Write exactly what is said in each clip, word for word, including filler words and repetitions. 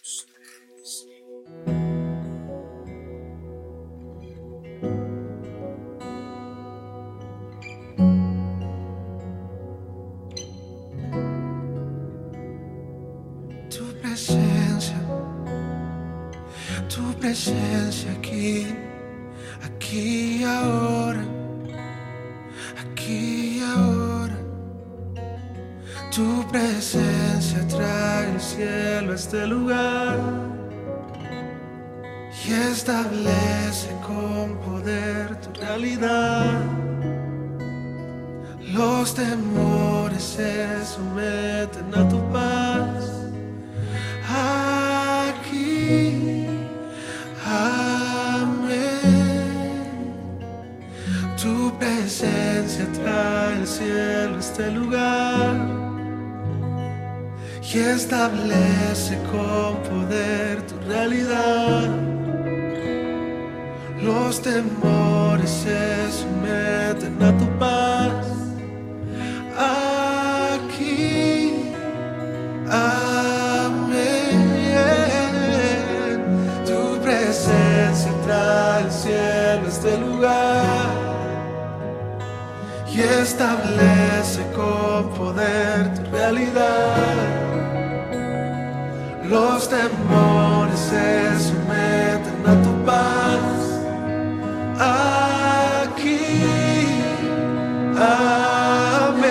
Tu presencia, tu presencia aquí, aquí y ahora, aquí y ahora. Tu presencia trae el cielo a este lugar y establece con poder tu realidad. Los temores se someten a tu paz. Aquí, amén. Tu presencia trae el cielo a este lugar y establece con poder tu realidad. Los temores se someten a tu paz. Aquí, amén. Tu presencia trae el cielo a este lugar y establece con poder tu realidad. Los temores se someten a tu paz. Aquí, amén.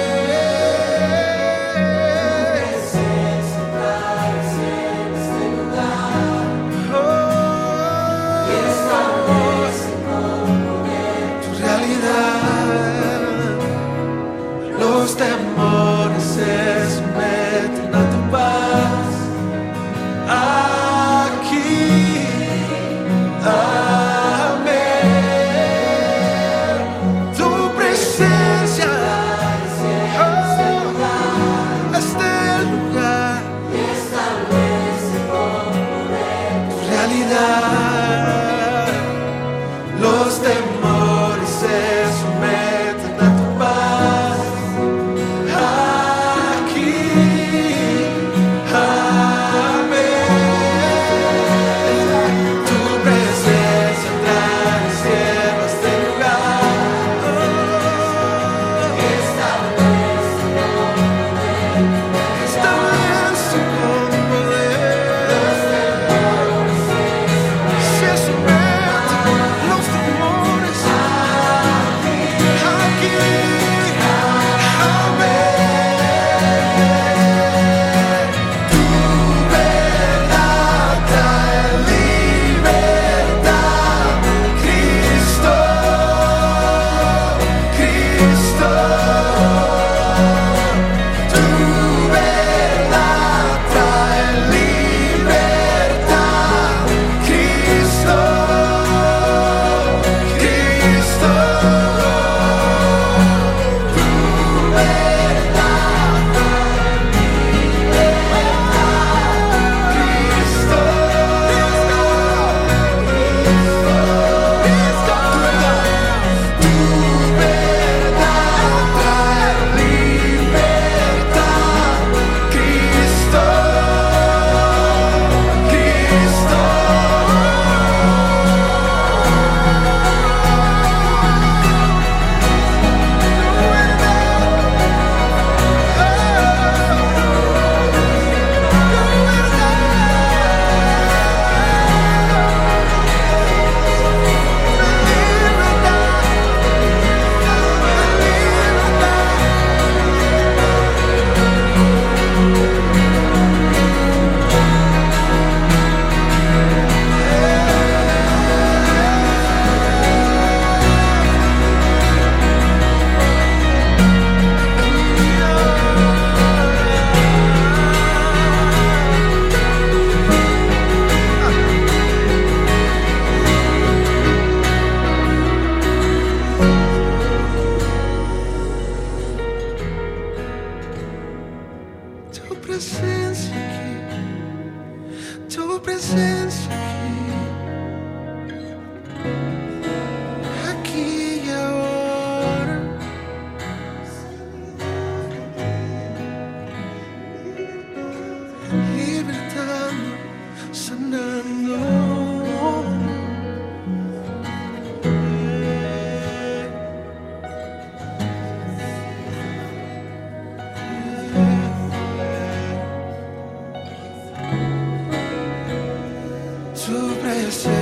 Los temores se someten a tu paz. Aquí, amén. Tu presencia, oh, este lugar tu realidad. Los temores se someten a tu paz. Tu presencia aquí, tu presencia aquí, aquí y ahora. Libertando. presencia